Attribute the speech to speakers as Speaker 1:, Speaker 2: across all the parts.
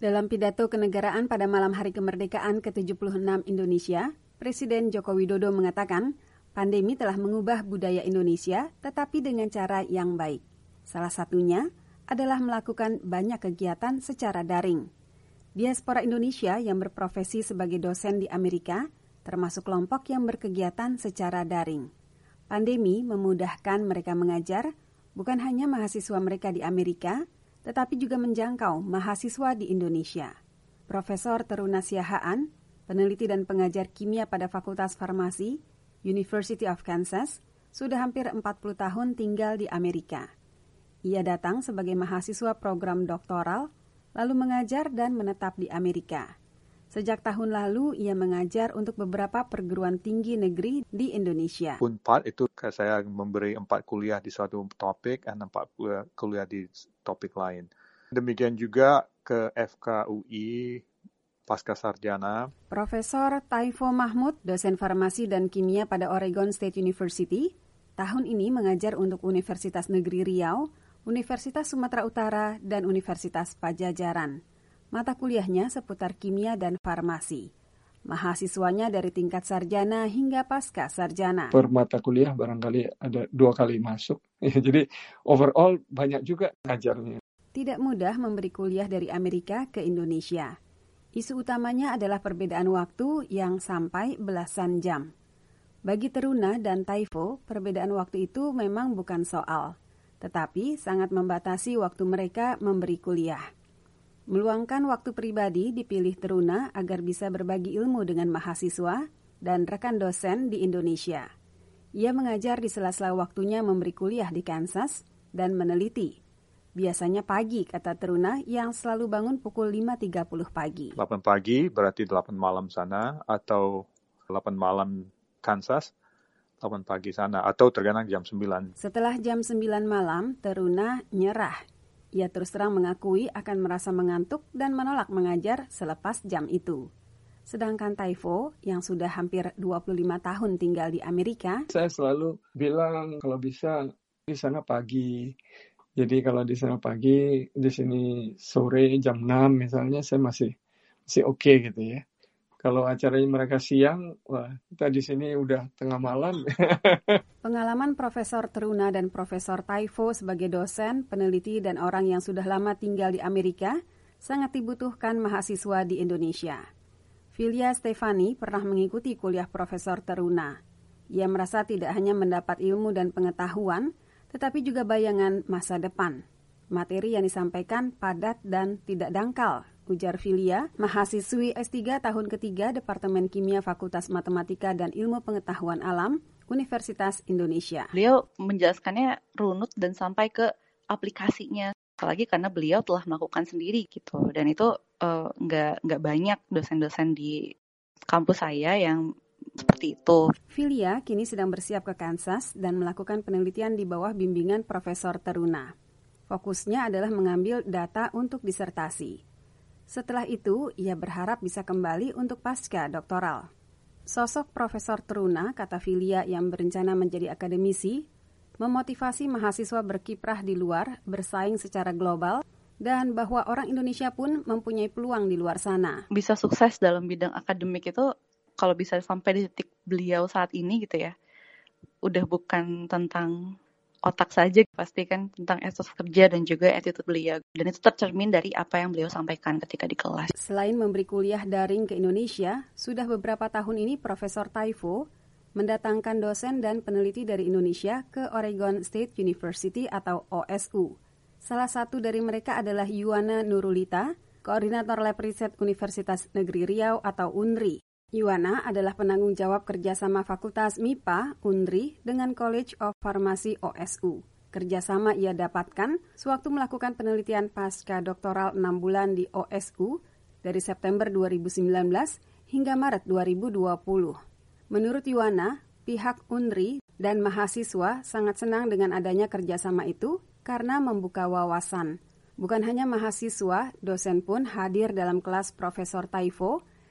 Speaker 1: Dalam pidato kenegaraan pada malam Hari Kemerdekaan ke-76 Indonesia, Presiden Joko Widodo mengatakan, pandemi telah mengubah budaya Indonesia tetapi dengan cara yang baik. Salah satunya adalah melakukan banyak kegiatan secara daring. Diaspora Indonesia yang berprofesi sebagai dosen di Amerika, termasuk kelompok yang berkegiatan secara daring. Pandemi memudahkan mereka mengajar, bukan hanya mahasiswa mereka di Amerika, tetapi juga menjangkau mahasiswa di Indonesia. Profesor Teruna Siahaan, peneliti dan pengajar kimia pada Fakultas Farmasi, University of Kansas, sudah hampir 40 tahun tinggal di Amerika. Ia datang sebagai mahasiswa program doktoral, lalu mengajar dan menetap di Amerika. Sejak tahun lalu, ia mengajar untuk beberapa perguruan tinggi negeri di Indonesia.
Speaker 2: Unpad itu saya memberi 4 kuliah di suatu topik dan 4 kuliah di topik lain. Demikian juga ke FKUI Pasca Sarjana.
Speaker 1: Profesor Taifo Mahmud, dosen farmasi dan kimia pada Oregon State University, tahun ini mengajar untuk Universitas Negeri Riau, Universitas Sumatera Utara, dan Universitas Pajajaran. Mata kuliahnya seputar kimia dan farmasi. Mahasiswanya dari tingkat sarjana hingga pasca sarjana.
Speaker 3: Per mata kuliah barangkali ada 2 kali masuk. Jadi overall banyak juga ngajarnya.
Speaker 1: Tidak mudah memberi kuliah dari Amerika ke Indonesia. Isu utamanya adalah perbedaan waktu yang sampai belasan jam. Bagi Teruna dan Taifo, perbedaan waktu itu memang bukan soal, tetapi sangat membatasi waktu mereka memberi kuliah. Meluangkan waktu pribadi dipilih Teruna agar bisa berbagi ilmu dengan mahasiswa dan rekan dosen di Indonesia. Ia mengajar di sela-sela waktunya memberi kuliah di Kansas dan meneliti. Biasanya pagi, kata Teruna, yang selalu bangun pukul 5.30 pagi.
Speaker 2: 8 pagi berarti 8 malam sana, atau 8 malam Kansas, 8 pagi sana, atau terkadang jam 9.
Speaker 1: Setelah jam 9 malam, Teruna nyerah. Ia terus terang mengakui akan merasa mengantuk dan menolak mengajar selepas jam itu. Sedangkan Taifo, yang sudah hampir 25 tahun tinggal di Amerika,
Speaker 3: saya selalu bilang kalau bisa di sana pagi. Jadi kalau di sana pagi, di sini sore jam 6 misalnya, saya masih oke gitu ya. Kalau acaranya mereka siang, wah kita di sini udah tengah malam.
Speaker 1: Pengalaman Profesor Teruna dan Profesor Taifo sebagai dosen, peneliti, dan orang yang sudah lama tinggal di Amerika sangat dibutuhkan mahasiswa di Indonesia. Filia Stefani pernah mengikuti kuliah Profesor Teruna. Ia merasa tidak hanya mendapat ilmu dan pengetahuan, tetapi juga bayangan masa depan. Materi yang disampaikan padat dan tidak dangkal, ujar Filia, mahasiswi S3 tahun ketiga Departemen Kimia Fakultas Matematika dan Ilmu Pengetahuan Alam, Universitas Indonesia.
Speaker 4: Beliau menjelaskannya runut dan sampai ke aplikasinya, apalagi karena beliau telah melakukan sendiri gitu. Dan itu nggak banyak dosen-dosen di kampus saya yang seperti itu.
Speaker 1: Filia kini sedang bersiap ke Kansas dan melakukan penelitian di bawah bimbingan Profesor Teruna. Fokusnya adalah mengambil data untuk disertasi. Setelah itu, ia berharap bisa kembali untuk pasca doktoral. Sosok Profesor Teruna, kata Filia yang berencana menjadi akademisi, memotivasi mahasiswa berkiprah di luar, bersaing secara global, dan bahwa orang Indonesia pun mempunyai peluang di luar sana.
Speaker 4: Bisa sukses dalam bidang akademik itu, kalau bisa sampai di titik beliau saat ini gitu ya, udah bukan tentang otak saja, pasti kan tentang etos kerja dan juga attitude beliau. Dan itu tercermin dari apa yang beliau sampaikan ketika di kelas.
Speaker 1: Selain memberi kuliah daring ke Indonesia, sudah beberapa tahun ini Profesor Taifo mendatangkan dosen dan peneliti dari Indonesia ke Oregon State University atau OSU. Salah satu dari mereka adalah Yuwana Nurulita, Koordinator Lab Riset Universitas Negeri Riau atau UNRI. Yuwana adalah penanggung jawab kerjasama Fakultas MIPA, UNRI, dengan College of Pharmacy OSU. Kerjasama ia dapatkan sewaktu melakukan penelitian pasca doktoral 6 bulan di OSU dari September 2019 hingga Maret 2020. Menurut Yuwana, pihak UNRI dan mahasiswa sangat senang dengan adanya kerjasama itu karena membuka wawasan. Bukan hanya mahasiswa, dosen pun hadir dalam kelas Profesor Taifo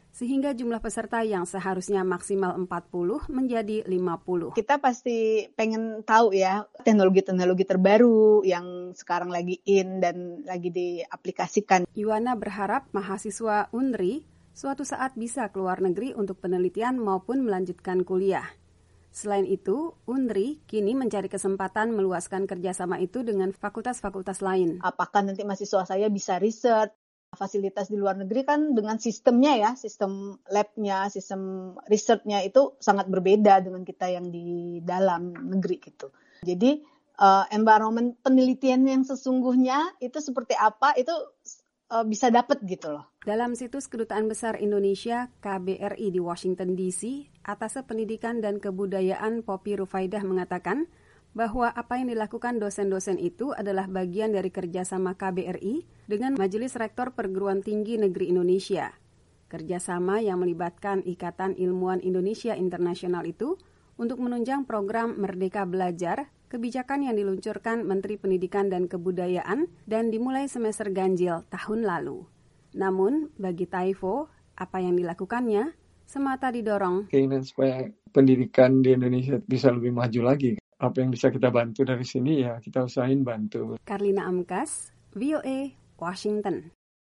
Speaker 1: sehingga jumlah peserta yang seharusnya maksimal 40 menjadi 50.
Speaker 5: Kita pasti pengen tahu ya teknologi-teknologi terbaru yang sekarang lagi in dan lagi diaplikasikan.
Speaker 1: Yuwana berharap mahasiswa UNRI suatu saat bisa keluar negeri untuk penelitian maupun melanjutkan kuliah. Selain itu, UNRI kini mencari kesempatan meluaskan kerjasama itu dengan fakultas-fakultas lain.
Speaker 5: Apakah nanti mahasiswa saya bisa riset? Fasilitas di luar negeri kan dengan sistemnya ya, sistem lab-nya, sistem risetnya itu sangat berbeda dengan kita yang di dalam negeri gitu. Jadi environment penelitian yang sesungguhnya itu seperti apa itu bisa dapat gitu loh.
Speaker 1: Dalam situs Kedutaan Besar Indonesia KBRI di Washington DC, Atase Pendidikan dan Kebudayaan Poppy Rufaidah mengatakan bahwa apa yang dilakukan dosen-dosen itu adalah bagian dari kerjasama KBRI dengan Majelis Rektor Perguruan Tinggi Negeri Indonesia. Kerjasama yang melibatkan Ikatan Ilmuwan Indonesia Internasional itu untuk menunjang program Merdeka Belajar, kebijakan yang diluncurkan Menteri Pendidikan dan Kebudayaan dan dimulai semester ganjil tahun lalu. Namun, bagi Taivo, apa yang dilakukannya semata didorong
Speaker 3: keinginan supaya pendidikan di Indonesia bisa lebih maju lagi. Apa yang bisa kita bantu dari sini ya kita usahain bantu.
Speaker 1: Karlina Amkas, VOA, Washington.